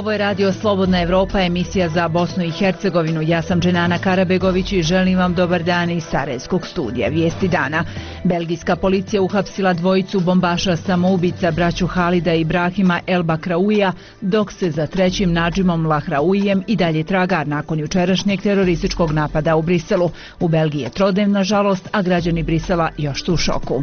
Ovo je Radio Slobodna Evropa, emisija za Bosnu i Hercegovinu. Ja sam Dženana Karabegović i želim vam dobar dan iz Sarajevskog studija. Vijesti dana. Belgijska policija uhapsila dvojicu bombaša samoubica, braću Halida i Ibrahima El Bakrauija, dok se za trećim Nadžimom Lahrauijem i dalje traga nakon jučerašnjeg terorističkog napada u Briselu. U Belgiji je trodnevna žalost, a građani Brisela još su u šoku.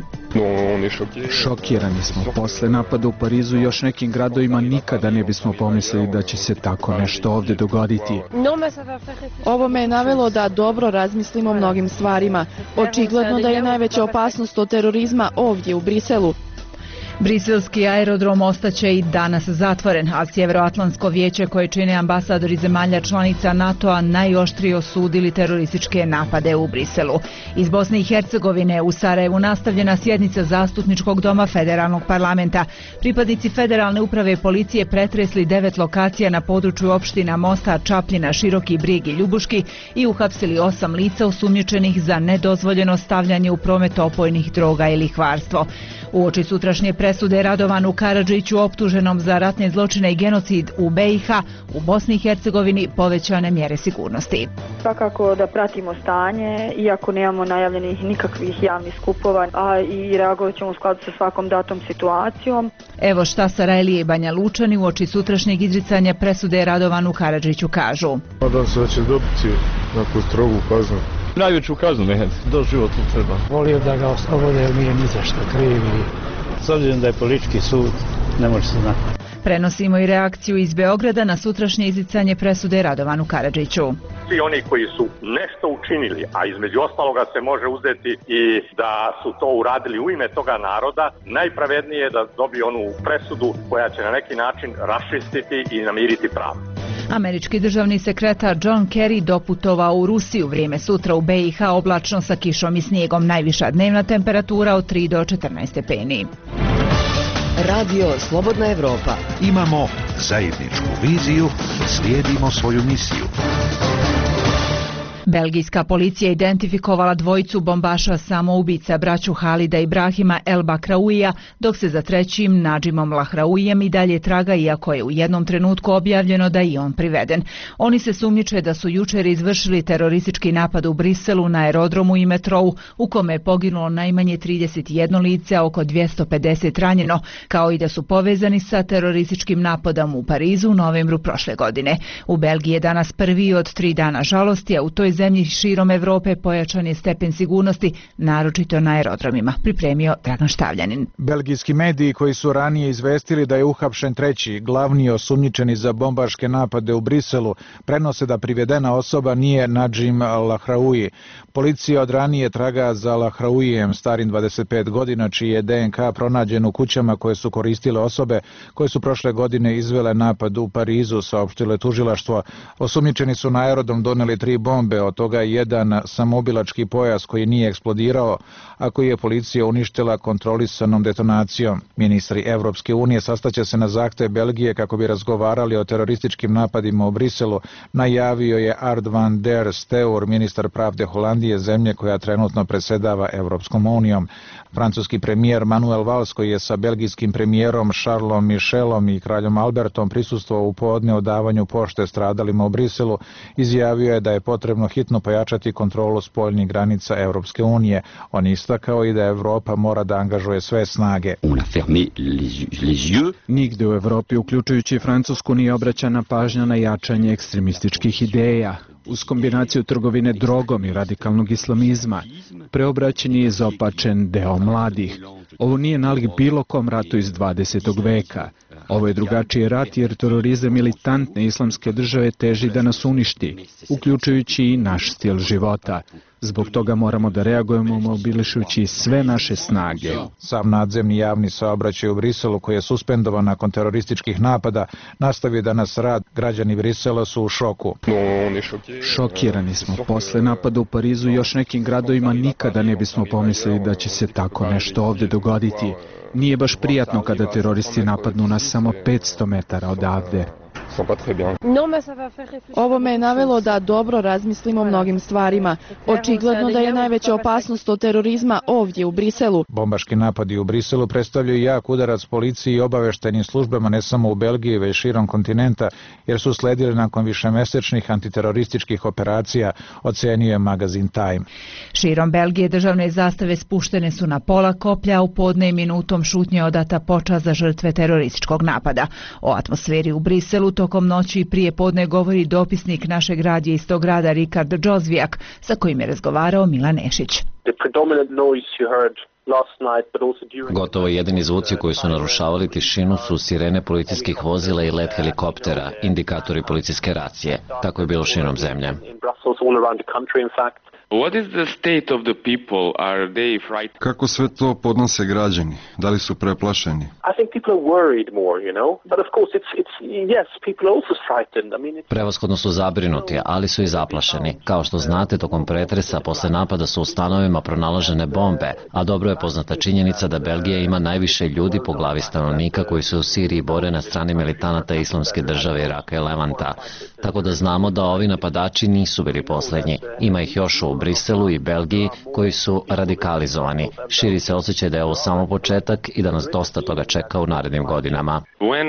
Šokirani smo. Posle napada u Parizu i još nekim gradovima nikada ne bismo pomislili da će se tako nešto ovdje dogoditi. Ovo me je navelo da dobro razmislimo o mnogim stvarima. Očigledno da je najveća opasnost od terorizma ovdje u Briselu. Briselski aerodrom ostaće i danas zatvoren, a Sjeveroatlantsko vijeće koje čine ambasadori zemalja članica NATO-a najoštrije osudili terorističke napade u Briselu. Iz Bosne i Hercegovine u Sarajevu nastavljena sjednica Zastupničkog doma Federalnog parlamenta. Pripadnici Federalne uprave policije pretresli 9 lokacija na području opština Mostar, Čapljina, Široki Brijeg i Ljubuški i uhapsili 8 lica osumnjičenih za nedozvoljeno stavljanje u promet opojnih droga i lihvarstvo. Uoči sutrašnje presude Radovanu Karadžiću, optuženom za ratne zločine i genocid u BiH, u Bosni i Hercegovini povećane mjere sigurnosti. Svakako da pratimo stanje, iako nemamo najavljenih nikakvih javnih skupova, a i reagovat ćemo u skladu sa svakom datom situacijom. Evo šta Sarajlije i Banja Lučani uoči sutrašnjeg izricanja presude Radovanu Karadžiću kažu. Nadam se da će dobiti neku strogu kaznu. Najveću kaznu, doživotno treba. Volio da ga oslobode jer nije ni za što kriv. S obzirom da je politički sud, ne može se znati. Prenosimo i reakciju iz Beograda na sutrašnje izricanje presude Radovanu Karadžiću. Svi oni koji su nešto učinili, a između ostaloga se može uzeti i da su to uradili u ime toga naroda, najpravednije je da dobiju onu presudu koja će na neki način raščistiti i namiriti pravdu. Američki državni sekretar John Kerry doputovao u Rusiju. Vrijeme sutra u BiH oblačno sa kišom i snijegom. Najviša dnevna temperatura od 3 do 14 stepeni. Radio Slobodna Evropa. Imamo zajedničku viziju, slijedimo svoju misiju. Belgijska policija identifikovala dvojicu bombaša samoubica, braću Halida i Ibrahima El Bakrauija, dok se za trećim Nadžimom Lahrauijem i dalje traga, iako je u jednom trenutku objavljeno da je on priveden. Oni se sumnjiče da su jučer izvršili teroristički napad u Briselu na aerodromu i metrou, u kome je poginulo najmanje 31 lice, a oko 250 ranjeno, kao i da su povezani sa terorističkim napadom u Parizu u novembru prošle godine. U Belgiji je danas prvi od 3 dana žalosti, a u toj zemlji širom Evrope pojačan je stepen sigurnosti, naročito na aerodromima, pripremio Dragan Štavljanin. Belgijski mediji koji su ranije izvestili da je uhapšen treći, glavni osumnjičeni za bombaške napade u Briselu, prenose da privedena osoba nije Nadžim Lahraui. Policija od ranije traga za Lahrauijem, starim 25 godina, čiji je DNK pronađen u kućama koje su koristile osobe koje su prošle godine izvele napad u Parizu, saopštilo tužilaštvo. Osumnjičeni su na aerodrom doneli 3 bombe, od toga jedan samoubilački pojas koji nije eksplodirao, a koji je policija uništila kontrolisanom detonacijom. Ministri Evropske unije sastaće se na zahtev Belgije kako bi razgovarali o terorističkim napadima u Briselu, najavio je Ard van der Steur, ministar pravde Holandije, zemlje koja trenutno predsjedava Evropskom unijom. Francuski premijer Manuel Valls, koji je sa belgijskim premijerom Charlesom Michelom i kraljom Albertom prisustvovao u podne o davanju pošte stradalima u Briselu, izjavio je da je potrebno hitno pojačati kontrolu spoljnih granica Evropske unije. On istakao i da Evropa mora da angažuje sve snage. Nigde u Evropi, uključujući Francusku, nije obraćana pažnja na jačanje ekstremističkih ideja. Uz kombinaciju trgovine drogom i radikalnog islamizma, preobraćen je izopačen deo mladih. Ovo nije nalik bilo kom ratu iz 20. veka. Ovo je drugačiji rat jer terorizam militantne islamske države teži da nas uništi, uključujući i naš stil života. Zbog toga moramo da reagujemo mobilišujući sve naše snage. Sam nadzemni javni saobraćaj u Briselu, koji je suspendovan nakon terorističkih napada, nastavio danas rad. Građani Brisela su u šoku. Šokirani smo. Posle napada u Parizu i još nekim gradovima nikada ne bismo pomislili da će se tako nešto ovdje dogoditi. Nije baš prijatno kada teroristi napadnu nas samo 500 metara odavde. Ovo me je navelo da dobro razmislim o mnogim stvarima. Očigledno da je najveća opasnost od terorizma ovdje u Briselu. Bombaški napadi u Briselu predstavljaju jak udarac policiji i obaveštajnim službama ne samo u Belgiji, već širom kontinenta, jer su sledili nakon višemesečnih antiterorističkih operacija, ocenio je magazin Time. Širom Belgije državne zastave spuštene su na pola koplja, u podne i minutom šutnje odata počast za žrtve terorističkog napada. O atmosferi u Briselu tokom noći i prije podne govori dopisnik našeg radija iz tog grada Rikard Džozvijak, sa kojim je razgovarao Milan Nešić. Gotovo jedini zvuci koji su narušavali tišinu su sirene policijskih vozila i let helikoptera, indikatori policijske racije. Tako je bilo širom zemlje. Kako sve to podnose građani? Da li su preplašeni? Prevashodno su zabrinuti, ali su i zaplašeni. Kao što znate, tokom pretresa posle napada su u stanovima pronalažene bombe, a dobro je poznata činjenica da Belgija ima najviše ljudi po glavi stanovnika koji se u Siriji bore na strani militanata Islamske države Iraka i Levanta. Tako da znamo da ovi napadači nisu bili poslednji. Ima ih još u Briselu i Belgiji koji su radikalizovani. Širi se osjećaj da je ovo samo početak i da nas dosta toga čeka u narednim godinama.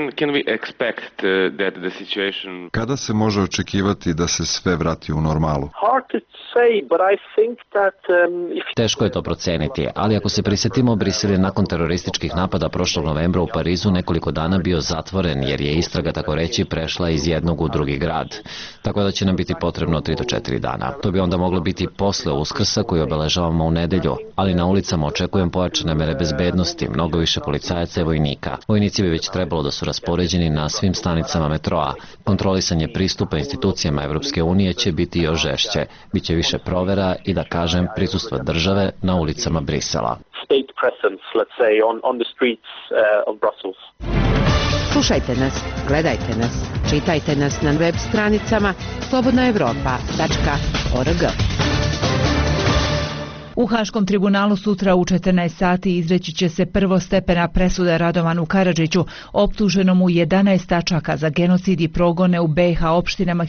Kada se može očekivati da se sve vrati u normalu? Teško je to proceniti, ali ako se prisjetimo, Brisel je nakon terorističkih napada prošlog novembra u Parizu nekoliko dana bio zatvoren jer je istraga, tako reći, prešla iz jednog u drugi grad. Tako da će nam biti potrebno 3 do 4 dana. To bi onda moglo biti posle Uskrsa koji obeležavamo u nedelju, ali na ulicama očekujem pojačane mere bezbednosti, mnogo više policajaca i vojnika. Vojnici bi već trebalo da su raspoređeni na svim stanicama metroa. Kontrolisanje pristupa institucijama Evropske unije će biti još žešće. Biće više provera i, da kažem, prisustva države na ulicama Brisela. Slušajte nas, gledajte nas, čitajte nas na web stranicama slobodnaevropa.org. U Haškom tribunalu sutra u 14 sati izreći će se prvostepena presuda Radovanu Karadžiću, optuženom u 11 tačaka za genocid i progone u BiH opštinama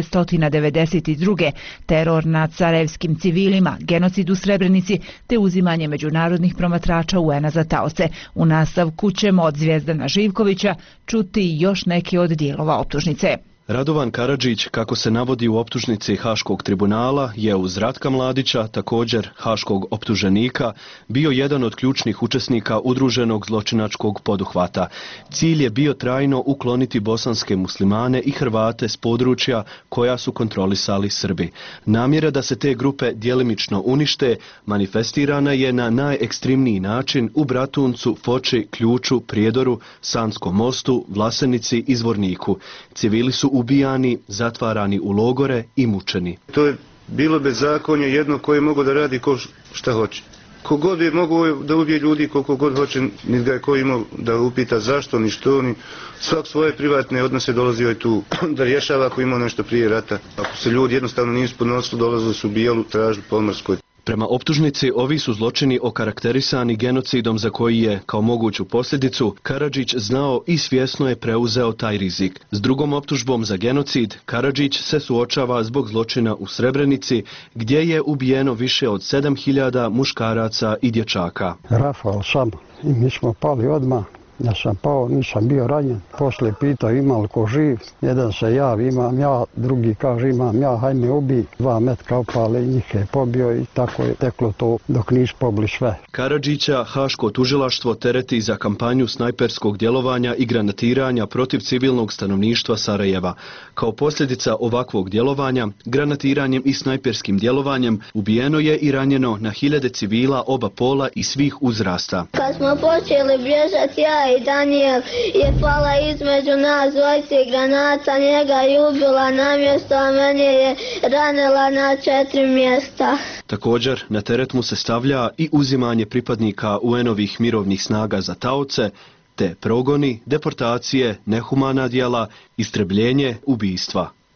1992. teror nad sarajevskim civilima, genocid u Srebrenici te uzimanje međunarodnih promatrača UN-a za taoce. U nastavku ćemo od Zvijezdana Živkovića čuti još neki od dijelova optužnice. Radovan Karadžić, kako se navodi u optužnici Haškog tribunala, je uz Ratka Mladića, također haškog optuženika, bio jedan od ključnih učesnika udruženog zločinačkog poduhvata. Cilj je bio trajno ukloniti bosanske muslimane i Hrvate s područja koja su kontrolisali Srbi. Namjera da se te grupe djelimično unište manifestirana je na najekstremniji način u Bratuncu, Foči, Ključu, Prijedoru, Sanskom mostu, Vlasenici i Zvorniku. Civili su ubijani, zatvarani u logore i mučeni. To je bilo bezakonje jedno koje mogu da radi ko šta hoće. Kogod je mogu da ubije ljudi koliko god hoće, niti ga je ko imao da upita zašto, ni što, ni svak svoje privatne odnose dolazio je tu da rješava ako imao nešto prije rata. Ako se ljudi jednostavno nisu podnosili, dolazili su ubijali, tražili pomorskoj. Prema optužnici, ovi su zločini okarakterisani genocidom za koji je, kao moguću posljedicu, Karadžić znao i svjesno je preuzeo taj rizik. S drugom optužbom za genocid, Karadžić se suočava zbog zločina u Srebrenici, gdje je ubijeno više od 7000 muškaraca i dječaka. Rafal sam i mi smo pali odmah. Ja sam pao, nisam bio ranjen. Poslije pitao ima li ko živ. Jedan se javi, imam ja, drugi kaže imam ja, haj me ubij. 2 metka opale i njih je pobio i tako je teklo to dok nisu pobili sve. Karadžića Haško tužilaštvo tereti za kampanju snajperskog djelovanja i granatiranja protiv civilnog stanovništva Sarajeva. Kao posljedica ovakvog djelovanja, granatiranjem i snajperskim djelovanjem, ubijeno je i ranjeno na 1000 civila oba pola i svih uzrasta. Kad smo počeli bježati, ja i Daniel je pala između nas dvojice granata, njega je ubila na mjesto, a meni je ranila na 4 mjesta. Također, na teret mu se stavlja i uzimanje pripadnika UN-ovih mirovnih snaga za taoce, te progoni, deportacije, nehumana djela, istrebljenje, ubijstva.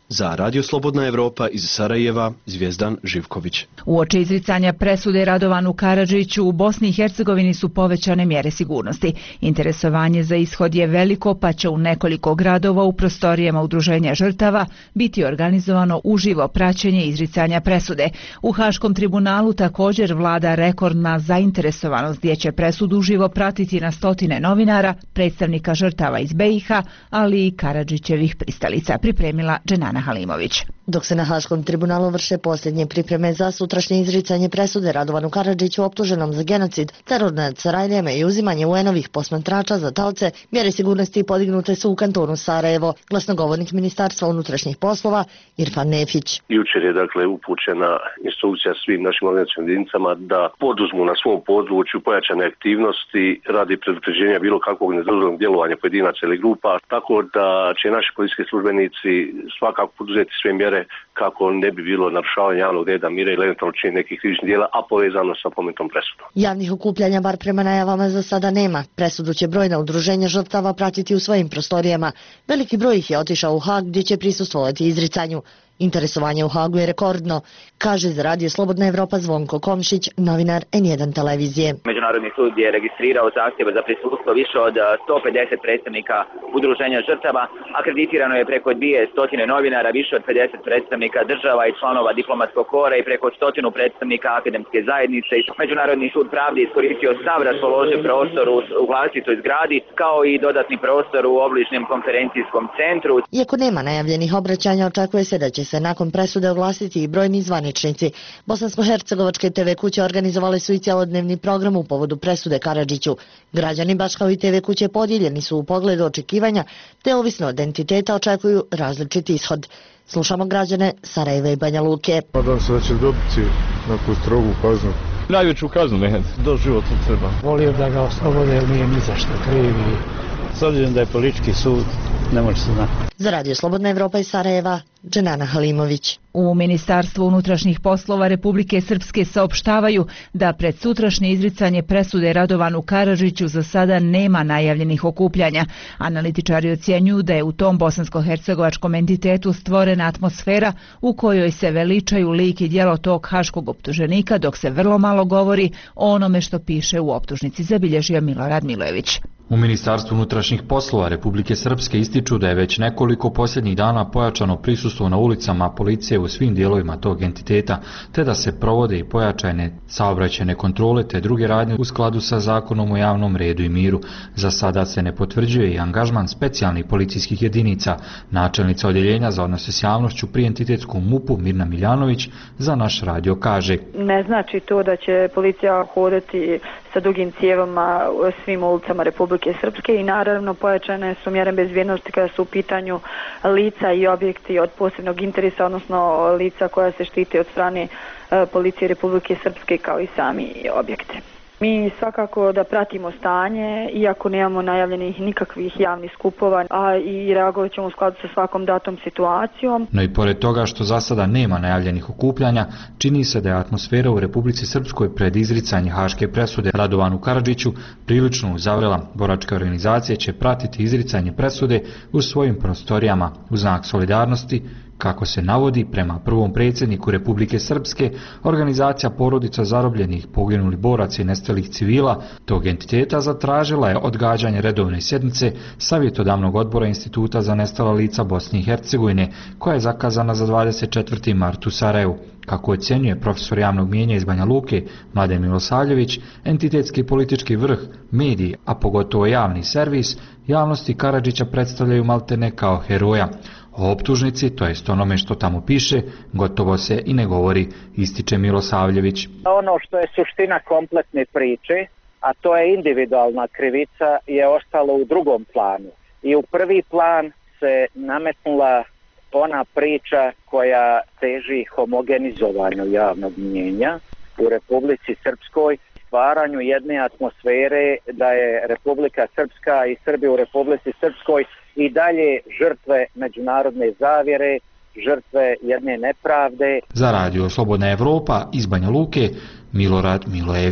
Za Radio Slobodna Evropa iz Sarajeva, Zvijezdan Živković. Uoči izricanja presude Radovanu Karadžiću u Bosni i Hercegovini su povećane mjere sigurnosti. Interesovanje za ishod je veliko, pa će u nekoliko gradova u prostorijama udruženja žrtava biti organizovano uživo praćenje izricanja presude. U Haškom tribunalu također vlada rekordna zainteresovanost gdje će presudu uživo pratiti na stotine novinara, predstavnika žrtava iz BiH, ali i Karadžićevih pristalica, pripremila Dženana Halimović. Dok se na Haškom tribunalu vrše posljednje pripreme za sutrašnje izricanje presude Radovanu Karadžiću optuženom za genocid, teror nad Sarajlijama i uzimanje UN-ovih posmatrača za taoce, mjere sigurnosti podignute su u kantonu Sarajevo, glasnogovornik Ministarstva unutrašnjih poslova Irfan Nefić. Jučer je upućena instrukcija svim našim organizacijskim jedinicama da poduzmu na svom području pojačane aktivnosti radi predupređenja bilo kakvog nedozvoljenog djelovanja pojedinaca ili grupa, tako da će naši policijski službenici svakako poduzeti sve mjere kako ne bi bilo narušavanja javnog reda, mira ili eventualno činjenja nekih krivičnih djela, a povezano sa pomenutom presudom. Javnih okupljanja, bar prema najavama, za sada nema. Presudu će brojna udruženja žrtava pratiti u svojim prostorijama. Veliki broj ih je otišao u Hag gdje će prisustvovati izricanju. Interesovanje u Hagu je rekordno, kaže za Radio Slobodna Evropa Zvonko Komšić, novinar N1 televizije. Međunarodni sud je registrirao zahtjeve za prisustvo više od 150 predstavnika udruženja žrtava, akreditirano je preko 200 novinara, više od 50 predstavnika država i članova diplomatskog kora i preko 100 predstavnika akademske zajednice. Međunarodni sud pravde iskoristio sav raspoloživ prostor u vlastitoj zgradi, kao i dodatni prostor u obližnjem konferencijskom centru. Iako nema najavljenih obraćanja, očekuje se da će se nakon presude oglasiti i brojni zvaničnici. Bosansko-hercegovačke TV kuće organizovale su i cjelodnevni program u povodu presude Karadžiću. Građani, baš kao i TV kuće, podijeljeni su u pogledu očekivanja, te ovisno od identiteta očekuju različiti ishod. Slušamo građane Sarajeva i Banja Luke. Nadam se da će dobiti neku strogu kaznu. Najveću kaznu, ne, doživotno treba. Volio da ga oslobode jer nije ni za što kriv i s obzirom da je politički sud, ne može se znati. Za Radio Slobodna Evropa iz Sarajeva, Dženana Halimović. U Ministarstvu unutrašnjih poslova Republike Srpske saopštavaju da pred sutrašnje izricanje presude Radovanu Karadžiću za sada nema najavljenih okupljanja. Analitičari ocjenjuju da je u tom bosansko-hercegovačkom entitetu stvorena atmosfera u kojoj se veličaju lik i djelo tog haškog optuženika, dok se vrlo malo govori o onome što piše u optužnici, zabilježio Milorad Milojević. U Ministarstvu unutrašnjih poslova Republike Srpske ističu da je već nekoliko posljednjih dana pojačano prisustvo na ulicama policije u svim dijelovima tog entiteta, te da se provode i pojačane saobraćajne kontrole te druge radnje u skladu sa zakonom o javnom redu i miru. Za sada se ne potvrđuje i angažman specijalnih policijskih jedinica. Načelnica odjeljenja za odnose s javnošću pri entitetskom MUP-u Mirna Miljanović za naš radio kaže: Ne znači to da će policija hodati sa dugim cijevama svim ulicama Republike Srpske i naravno pojačane su mjere bezbjednosti kada su u pitanju lica i objekti od posebnog interesa, odnosno lica koja se štite od strane policije Republike Srpske kao i sami objekte. Mi svakako da pratimo stanje, iako nemamo najavljenih nikakvih javnih skupova, a i reagovat ćemo u skladu sa svakom datom situacijom. No i pored toga što za sada nema najavljenih okupljanja, čini se da je atmosfera u Republici Srpskoj pred izricanje haške presude Radovanu Karadžiću prilično uzavrela. Boračke organizacije će pratiti izricanje presude u svojim prostorijama u znak solidarnosti. Kako se navodi, prema prvom predsjedniku Republike Srpske, organizacija porodica zarobljenih, poginulih boraca i nestalih civila tog entiteta zatražila je odgađanje redovne sjednice Savjetodavnog odbora Instituta za nestala lica Bosne i Hercegovine, koja je zakazana za 24. mart u Sarajevu. Kako ocjenjuje profesor javnog mijenja iz Banja Luke Mladen Milosavljević, entitetski politički vrh, mediji, a pogotovo javni servis, javnosti Karadžića predstavljaju maltene kao heroja. O optužnici, to jest onome što tamo piše, gotovo se i ne govori, ističe Milosavljević. Ono što je suština kompletne priče, a to je individualna krivica, je ostalo u drugom planu. I u prvi plan se nametnula ona priča koja teži homogenizovanju javnog mnijenja u Republici Srpskoj, stvaranju jedne atmosfere da je Republika Srpska i Srbi u Republici Srpskoj i dalje žrtve međunarodne zavjere, žrtve jedne nepravde. Za Radio Slobodna Evropa iz Banja Luke, Milorad Milojević.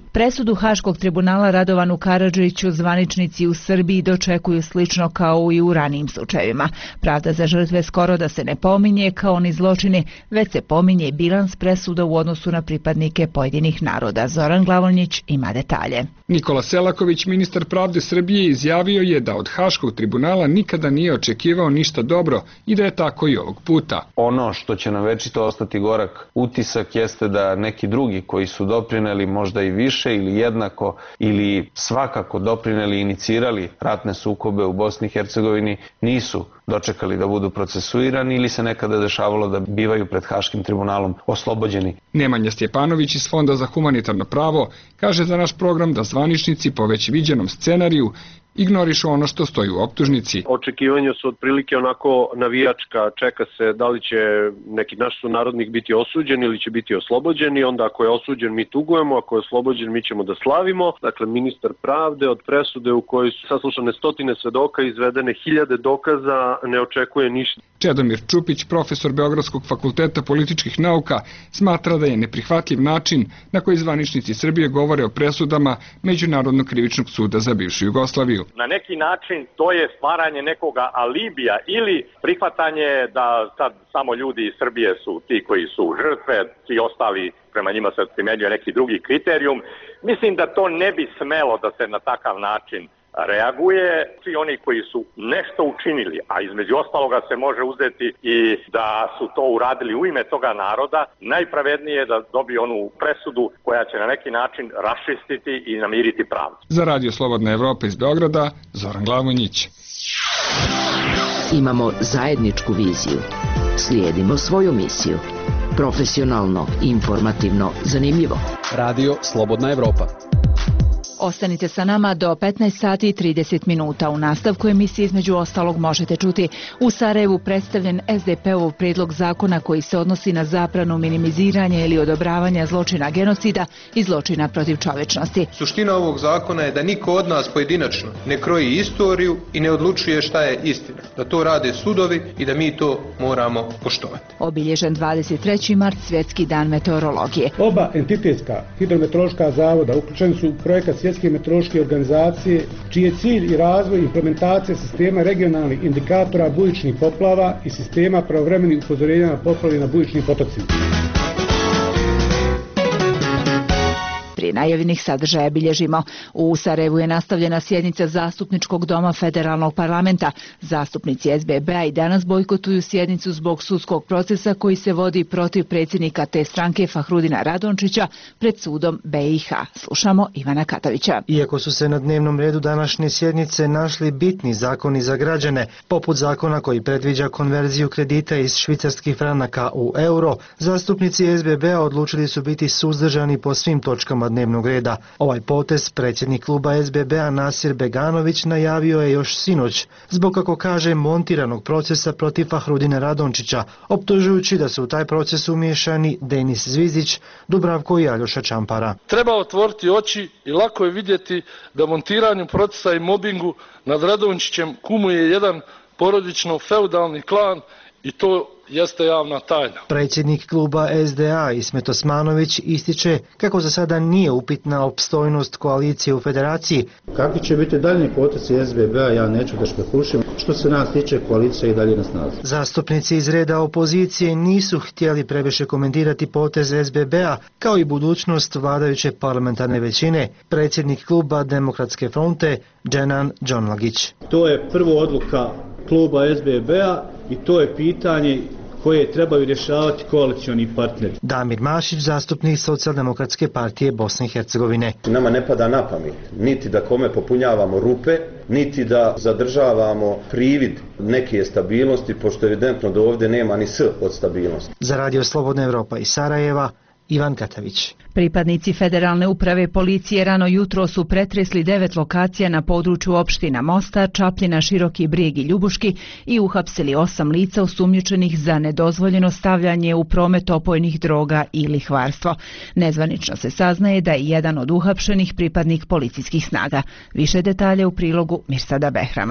Presudu Haškog tribunala Radovanu Karadžiću zvaničnici u Srbiji dočekuju slično kao i u ranijim slučajevima. Pravda za žrtve skoro da se ne pominje kao ni zločini, već se pominje bilans presuda u odnosu na pripadnike pojedinih naroda. Zoran Glavonjić ima detalje. Nikola Selaković, ministar pravde Srbije, izjavio je da od Haškog tribunala nikada nije očekivao ništa dobro i da je tako i ovog puta. Ono što će nam večito ostati gorak utisak jeste da neki drugi koji su doprineli možda i više ili jednako ili svakako doprineli i inicirali ratne sukobe u Bosni i Hercegovini nisu dočekali da budu procesuirani ili se nekada dešavalo da bivaju pred Haškim tribunalom oslobođeni. Nemanja Stjepanović iz Fonda za humanitarno pravo kaže za naš program da zvaničnici po već viđenom scenariju ignorišu ono što stoji u optužnici. Očekivanja su otprilike onako navijačka, čeka se da li će neki naš sunarodnik biti osuđen ili će biti oslobođen i onda ako je osuđen mi tugujemo, ako je oslobođen mi ćemo da slavimo. Dakle, ministar pravde od presude u kojoj su saslušane stotine svedoka, izvedene hiljade dokaza, ne očekuje ništa. Čedomir Čupić, profesor Beogradskog fakulteta političkih nauka, smatra da je neprihvatljiv način na koji zvaničnici Srbije govore o presudama Međunarodnog krivičnog suda za bivšu Jugoslaviju. Na neki način to je stvaranje nekoga alibija ili prihvatanje da sad samo ljudi iz Srbije su ti koji su žrtve, svi ostali prema njima se primenjuje neki drugi kriterijum. Mislim da to ne bi smelo da se na takav način reaguje. Svi oni koji su nešto učinili, a između ostaloga se može uzeti i da su to uradili u ime toga naroda, najpravednije je da dobiju onu presudu koja će na neki način raščistiti i namiriti pravdu. Za Radio Slobodna Evropa iz Beograda, Zoran Glavonjić. Imamo zajedničku viziju. Slijedimo svoju misiju. Profesionalno, informativno, zanimljivo. Radio Slobodna Evropa. Ostanite sa nama do 15 sati i 30 minuta. U nastavku emisije između ostalog možete čuti u Sarajevu predstavljen SDP-ov prijedlog zakona koji se odnosi na zabranu minimiziranja ili odobravanja zločina genocida i zločina protiv čovječnosti. Suština ovog zakona je da niko od nas pojedinačno ne kroji istoriju i ne odlučuje šta je istina. Da to rade sudovi i da mi to moramo poštovati. Obilježen 23. mart, Svjetski dan meteorologije. Oba entitetska hidrometeorološka zavoda uključeni su u projekat Svjetske meteorološke organizacije, čiji je cilj i razvoj implementacije sistema regionalnih indikatora bujičnih poplava i sistema pravovremenih upozorenja na poplave na bujičnim potocima. Prije najavljenih sadržaja bilježimo. U Sarajevu je nastavljena sjednica Zastupničkog doma Federalnog parlamenta. Zastupnici SBB-a i danas bojkotuju sjednicu zbog sudskog procesa koji se vodi protiv predsjednika te stranke Fahrudina Radončića pred sudom BiH. Slušamo Ivana Katovića. Iako su se na dnevnom redu današnje sjednice našli bitni zakoni za građane, poput zakona koji predviđa konverziju kredita iz švicarskih franaka u euro, zastupnici SBB-a odlučili su biti suzdržani po svim točkama dnevnog reda. Ovaj potez predsjednik kluba SBB-a Nasir Beganović najavio je još sinoć, zbog kako kaže montiranog procesa protiv Fahrudina Radončića, optužujući da su u taj proces umiješani Denis Zvizić, Dubravko i Aljoša Čampara. Treba otvoriti oči i lako je vidjeti da montiranju procesa i mobingu nad Radončićem kumuje jedan porodično-feudalni klan i to jeste javna tajna. Predsjednik kluba SDA Ismet Osmanović ističe kako za sada nije upitna opstojnost koalicije u federaciji. Kakvi će biti daljnji potezi SBB-a, ja neću da špekulišem. Što se nas tiče, koalicija i dalje na snazi. Zastupnici iz reda opozicije nisu htjeli previše komentirati potez SBB-a kao i budućnost vladajuće parlamentarne većine. Predsjednik kluba Demokratske fronte Dženan Džonlagić. To je prvo odluka kluba SBB-a i to je pitanje koje trebaju rješavati koalicioni partneri. Damir Mašić, zastupnik Socijaldemokratske partije Bosne i Hercegovine. Nama ne pada na pamet niti da kome popunjavamo rupe, niti da zadržavamo privid neke stabilnosti, pošto evidentno da ovdje nema ni s od stabilnosti. Za Radio Slobodna Evropa iz Sarajeva, Ivan Katavić. Pripadnici Federalne uprave policije rano jutro su pretresli 9 lokacija na području opština Mostar, Čapljina, Široki Brijeg i Ljubuški i uhapsili 8 lica osumnjičenih za nedozvoljeno stavljanje u promet opojnih droga i lihvarstvo. Nezvanično se saznaje da je jedan od uhapšenih pripadnik policijskih snaga. Više detalje u prilogu Mirsada Behrama.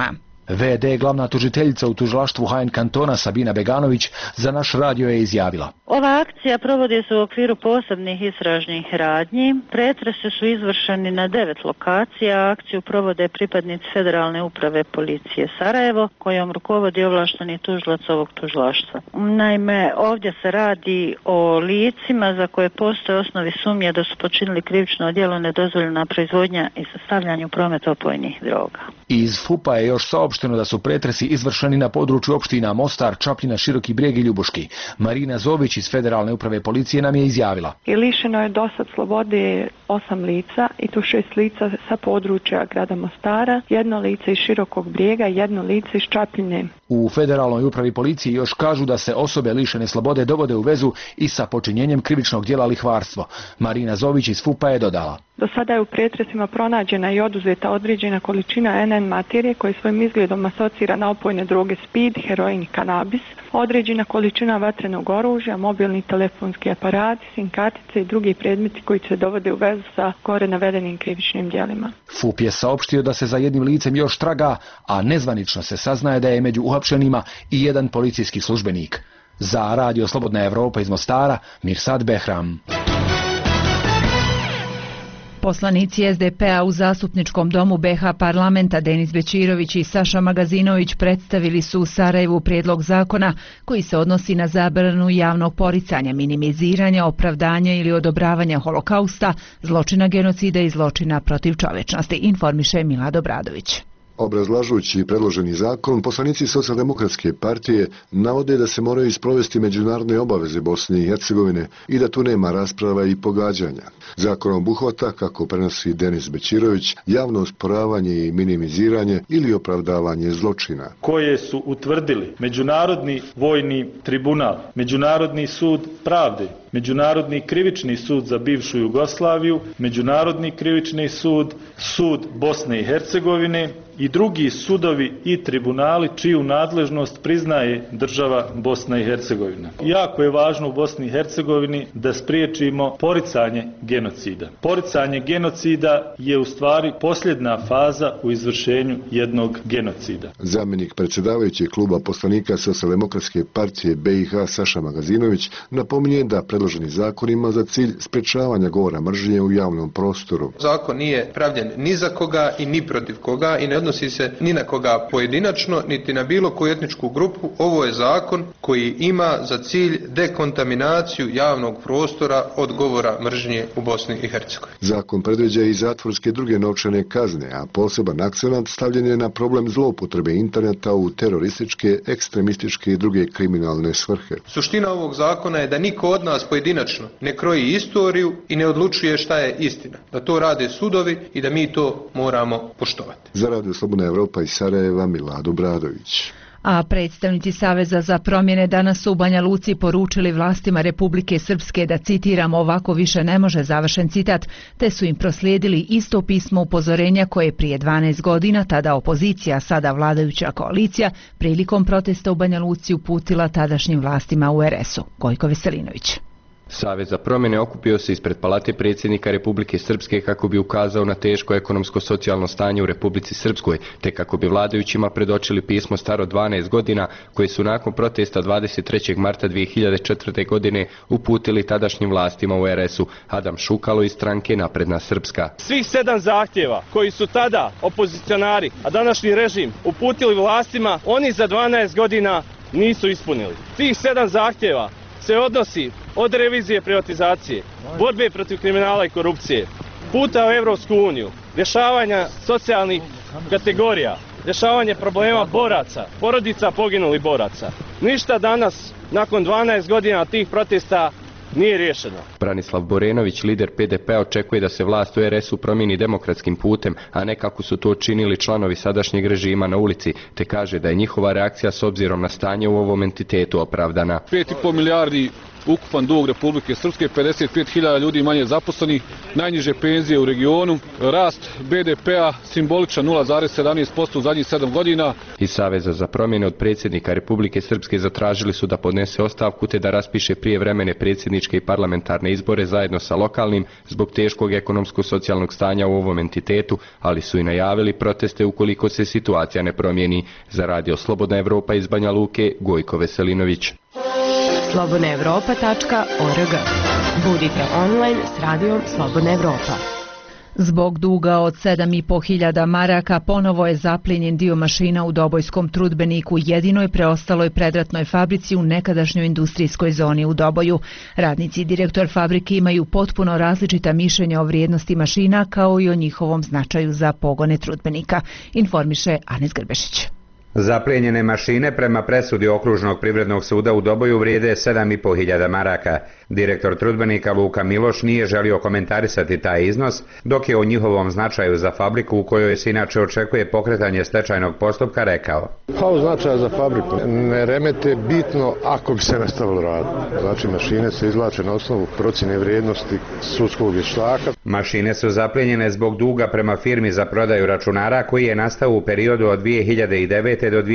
VD glavna tužiteljica u tužilaštvu HN kantona Sabina Beganović za naš radio je izjavila. Ova akcija provodi se u okviru posebnih istražnih radnji. Pretresi su izvršeni na 9 lokacija. Akciju provode pripadnici Federalne uprave policije Sarajevo, kojom rukovodi ovlašteni tužilac ovog tužilaštva. Naime, ovdje se radi o licima za koje postoje osnovi sumnje da su počinili krivično djelo nedozvoljena proizvodnja i stavljanje u promet opojnih droga. Iz FUP-a je još saopšteno da su pretresi izvršeni na području opština Mostar, Čapljina, Široki Brijeg i Ljubuški. Marina Zović iz Federalne uprave policije nam je izjavila. I lišeno je dosad slobode 8 lica i to 6 lica sa područja grada Mostara, 1 lice iz Širokog Brijega, 1 lice iz Čapljine. U Federalnoj upravi policije još kažu da se osobe lišene slobode dovode u vezu i sa počinjenjem krivičnog djela lihvarstvo. Marina Zović iz FUP-a je dodala. Do sada je u pretresima pronađena i oduzeta određena količina NN materije koja svojim izgledom asocira na opojne droge speed, heroin i kanabis, određena količina vatrenog oružja, mobilni telefonski aparati, SIM kartice i drugi predmeti koji se dovode u vezu sa gore navedenim krivičnim djelima. FUP je saopštio da se za jednim licem još traga, a nezvanično se saznaje da je među uhapšenima i jedan policijski službenik. Za Radio Slobodna Evropa iz Mostara, Mirsad Behram. Poslanici SDP-a u Zastupničkom domu BiH parlamenta Denis Bećirović i Saša Magazinović predstavili su u Sarajevu prijedlog zakona koji se odnosi na zabranu javnog poricanja, minimiziranja, opravdanja ili odobravanja holokausta, zločina genocida i zločina protiv čovječnosti, informiše Milad Obradović. Obrazlažući predloženi zakon, poslanici Socijaldemokratske partije navode da se moraju isprovesti međunarodne obaveze Bosne i Hercegovine i da tu nema rasprava i pogađanja. Zakon obuhvata, kako prenosi Denis Bećirović, javno osporavanje i minimiziranje ili opravdavanje zločina. Koje su utvrdili Međunarodni vojni tribunal, Međunarodni sud pravde, Međunarodni krivični sud za bivšu Jugoslaviju, Međunarodni krivični sud, Sud Bosne i Hercegovine i drugi sudovi i tribunali čiju nadležnost priznaje država Bosna i Hercegovina. Jako je važno u Bosni i Hercegovini da spriječimo poricanje genocida. Poricanje genocida je u stvari posljedna faza u izvršenju jednog genocida. Zamjenik predsjedavajućeg kluba poslanika Socijaldemokratske partije BiH Saša Magazinović napominje da predloženi zakon ima za cilj sprečavanja govora mržnje u javnom prostoru. Zakon nije pravljen ni za koga i ni protiv koga i ne odnosi se ni na koga pojedinačno, niti na bilo koju etničku grupu. Ovo je zakon koji ima za cilj dekontaminaciju javnog prostora od govora mržnje u Bosni i Hercegovini. Zakon predviđa i zatvorske druge novčane kazne, a poseban akcenat stavljen je na problem zloupotrebe interneta u terorističke, ekstremističke i druge kriminalne svrhe. Suština ovog zakona je da niko od nas pojedinačno ne kroji istoriju i ne odlučuje šta je istina. Da to rade sudovi i da mi to moramo poštovati. Za Radio Slobodna Evropa iz Sarajeva, Milad Obradović. A predstavnici Saveza za promjene danas su u Banja Luci poručili vlastima Republike Srpske da, citiram, ovako više ne može, završen citat, te su im proslijedili isto pismo upozorenja koje je prije 12 godina tada opozicija, sada vladajuća koalicija, prilikom protesta u Banja Luci uputila tadašnjim vlastima u RS-u. Gojko Veselinović. Savez za promjene okupio se ispred palate predsjednika Republike Srpske kako bi ukazao na teško ekonomsko-socijalno stanje u Republici Srpskoj, te kako bi vladajućima predočili pismo staro 12 godina koje su nakon protesta 23. marta 2004. godine uputili tadašnjim vlastima u RS-u, Adam Šukalo iz stranke Napredna Srpska. Svih 7 zahtjeva koji su tada opozicionari, a današnji režim, uputili vlastima, oni za 12 godina nisu ispunili. Svih 7 zahtjeva se odnosi od revizije privatizacije, borbe protiv kriminala i korupcije, puta u Evropsku uniju, rješavanja socijalnih kategorija, rješavanje problema boraca, porodica poginulih boraca. Ništa danas, nakon 12 godina tih protesta, nije riješeno. Branislav Borenović, lider PDP-a, očekuje da se vlast u RS-u promijeni demokratskim putem, a ne kako su to činili članovi sadašnjeg režima na ulici, te kaže da je njihova reakcija s obzirom na stanje u ovom entitetu opravdana. 5,5 milijardi ukupan dug Republike Srpske, 55.000 ljudi manje zaposlenih, najniže penzije u regionu, rast BDP-a simboličan 0,17% u zadnjih 7 godina. Iz Saveza za promjene od predsjednika Republike Srpske zatražili su da podnese ostavku te da raspiše prijevremene predsjedničke i parlamentarne izbore zajedno sa lokalnim zbog teškog ekonomsko-socijalnog stanja u ovom entitetu, ali su i najavili proteste ukoliko se situacija ne promijeni. Za Radio Slobodna Evropa iz Banja Luke, Gojko Veselinović. slobodnaevropa.org. Budite online s radijom Slobodna Evropa. Zbog duga od 7.500 maraka ponovo je zaplijenjen dio mašina u Dobojskom trudbeniku, jedinoj preostaloj predratnoj fabrici u nekadašnjoj industrijskoj zoni u Doboju. Radnici i direktor fabrike imaju potpuno različita mišljenja o vrijednosti mašina kao i o njihovom značaju za pogone trudbenika, informiše Anes Grbešić. Zaplijenjene mašine prema presudi Okružnog privrednog suda u Doboju vrijede 7.500 maraka. Direktor trudbenika Luka Miloš nije želio komentarisati taj iznos, dok je o njihovom značaju za fabriku u kojoj se inače očekuje pokretanje stečajnog postupka rekao. Pa u značaju za fabriku ne remete bitno ako bi se nastavilo raditi. Znači mašine se izvlače na osnovu procjene vrijednosti sudskog vještaka. Mašine su zaplijenjene zbog duga prema firmi za prodaju računara koji je nastao u periodu od 2009. do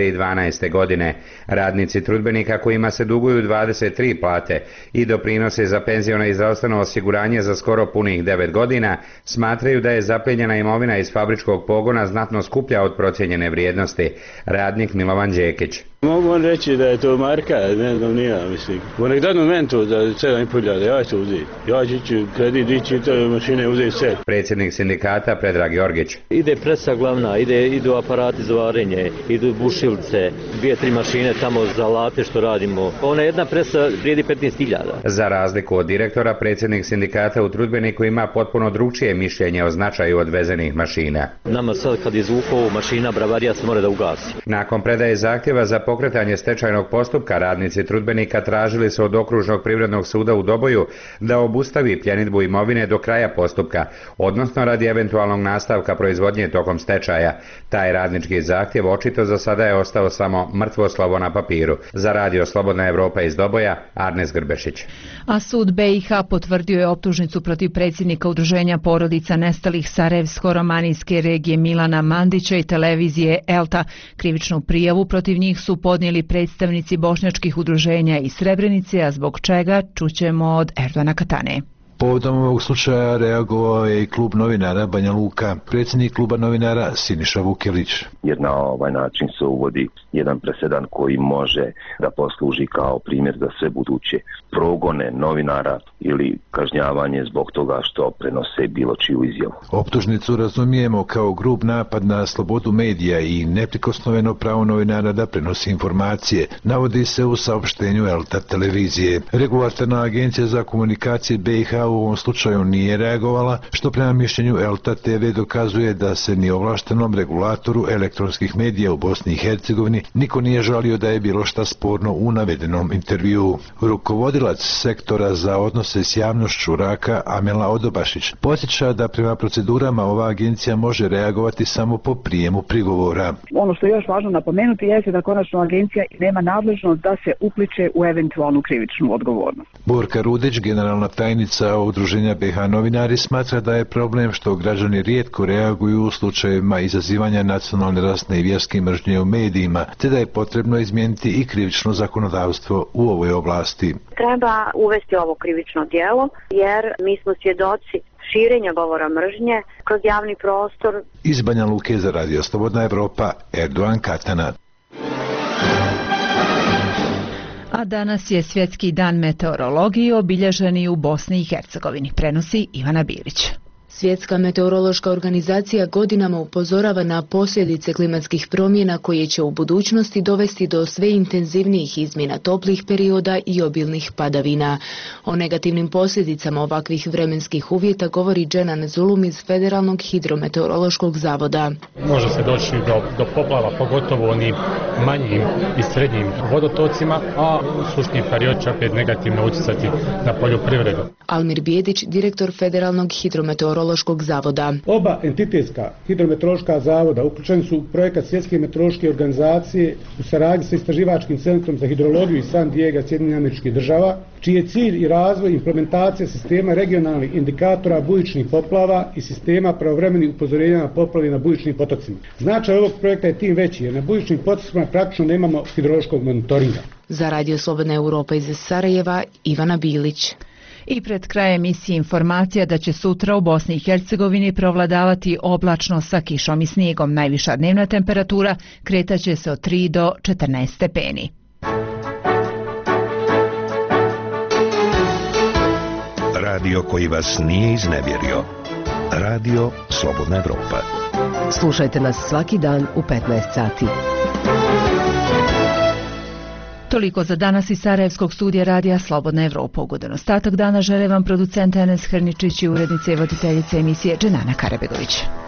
2012. godine. Radnici trudbenika kojima se duguju 23 plate i doprinose za penziono i zdravstveno osiguranje za skoro punih 9 godina, smatraju da je zaplijenjena imovina iz fabričkog pogona znatno skuplja od procijenjene vrijednosti. Radnik Milovan Đekić. Mogu vam reći da je to marka, ne znam nija, mislim. U nekdan momentu za 7.500, ja ću uzeti. Ja ću kredit dići i te mašine uzeti sve. Predsjednik sindikata Predrag Jorgić. Ide presa glavna, idu aparati za varenje, idu bušilce, 2-3 mašine tamo za late što radimo. Ona jedna presa vrijedi 15.000. Za razliku od direktora, predsjednik sindikata u trudbeniku ima potpuno drugčije mišljenje o značaju odvezenih mašina. Nama sad kad izvuku ovu mašina, bravarija se mora da ugasi. Nakon predaje zahtjeva za pokretanje stečajnog postupka, radnici trudbenika tražili su od Okružnog privrednog suda u Doboju da obustavi pljenidbu imovine do kraja postupka, odnosno radi eventualnog nastavka proizvodnje tokom stečaja. Taj radnički zahtjev očito za sada je ostao samo mrtvo slovo na papiru. Za Radio Slobodna Evropa iz Doboja, Arnes Grbešić. A sud BiH potvrdio je optužnicu protiv predsjednika Udruženja porodica nestalih Sarajevsko-romanijske regije Milana Mandića i televizije ELTA. Krivičnu prijavu protiv njih su podnijeli predstavnici bošnjačkih udruženja iz Srebrenice, a zbog čega čućemo od Erdona Katane. Povodom ovog slučaja reagovao je i klub novinara Banja Luka, predsjednik kluba novinara Siniša Vukelić. Jer na ovaj način se uvodi jedan presedan koji može da posluži kao primjer za sve buduće progone novinara ili kažnjavanje zbog toga što prenose bilo čiju izjavu. Optužnicu razumijemo kao grub napad na slobodu medija i neprikosnoveno pravo novinara da prenosi informacije, navodi se u saopštenju ELTA televizije. Regulatorna agencija za komunikacije BiH u ovom slučaju nije reagovala, što prema mišljenju ELTA TV dokazuje da se ni ovlaštenom regulatoru elektronskih medija u Bosni i Hercegovini niko nije žalio da je bilo šta sporno u navedenom intervjuu. Rukovodilac sektora za odnose s javnošću Raka Amela Odobašić podsjeća da prema procedurama ova agencija može reagovati samo po prijemu prigovora. Ono što je još važno napomenuti jeste da konačno agencija nema nadležnost da se upliče u eventualnu krivičnu odgovornost. Borka Rudić, generalna tajnica Udruženja BiH novinari, smatra da je problem što građani rijetko reaguju u slučajevima izazivanja nacionalne, rasne i vjerske mržnje u medijima, te da je potrebno izmijeniti i krivično zakonodavstvo u ovoj oblasti. Treba uvesti ovo krivično djelo jer mi smo svjedoci širenja govora mržnje kroz javni prostor. Iz Banja Luke za Radio Slobodna Evropa, Erdogan Katana. A danas je Svjetski dan meteorologije obilježen i u Bosni i Hercegovini, prenosi Ivana Bilić. Svjetska meteorološka organizacija godinama upozorava na posljedice klimatskih promjena koje će u budućnosti dovesti do sve intenzivnijih izmjena toplih perioda i obilnih padavina. O negativnim posljedicama ovakvih vremenskih uvjeta govori Dženan Zulum iz Federalnog hidrometeorološkog zavoda. Može se doći do poplava, pogotovo onim manjim i srednjim vodotocima, a u sušni period će opet negativno utjecati na poljoprivredu. Almir Bijedić, direktor Federalnog hidrometeorološkog hidrometeorološkog zavoda. Oba entitetska hidrometeorološka zavoda uključeni su u projekat Svjetske meteorološke organizacije u saradnji sa Istraživačkim centrom za hidrologiju iz San Diega, Sjedinjenih Američkih Država, čiji je cilj i razvoj implementacija sistema regionalnih indikatora bujičnih poplava i sistema pravovremenih upozorenja na poplave na bujičnim potocima. Značaj ovog projekta je tim veći, jer na bujičnim potocima praktično nemamo hidrološkog monitoringa. Za Radio Slobodna Europa iz Sarajeva, Ivana Bilić. I pred krajem emisije informacija da će sutra u Bosni i Hercegovini prevladavati oblačno sa kišom i snijegom. Najviša dnevna temperatura kretaće se od 3 do 14 stepeni. Radio koji vas nije iznevjerio. Radio Slobodna Evropa. Slušajte nas svaki dan u 15 sati. Toliko za danas iz Sarajevskog studija Radija Slobodna Evropa. Ugodan ostatak dana žele vam producent Enes Hrničić i urednica i voditeljica emisije Dženana Karabegović.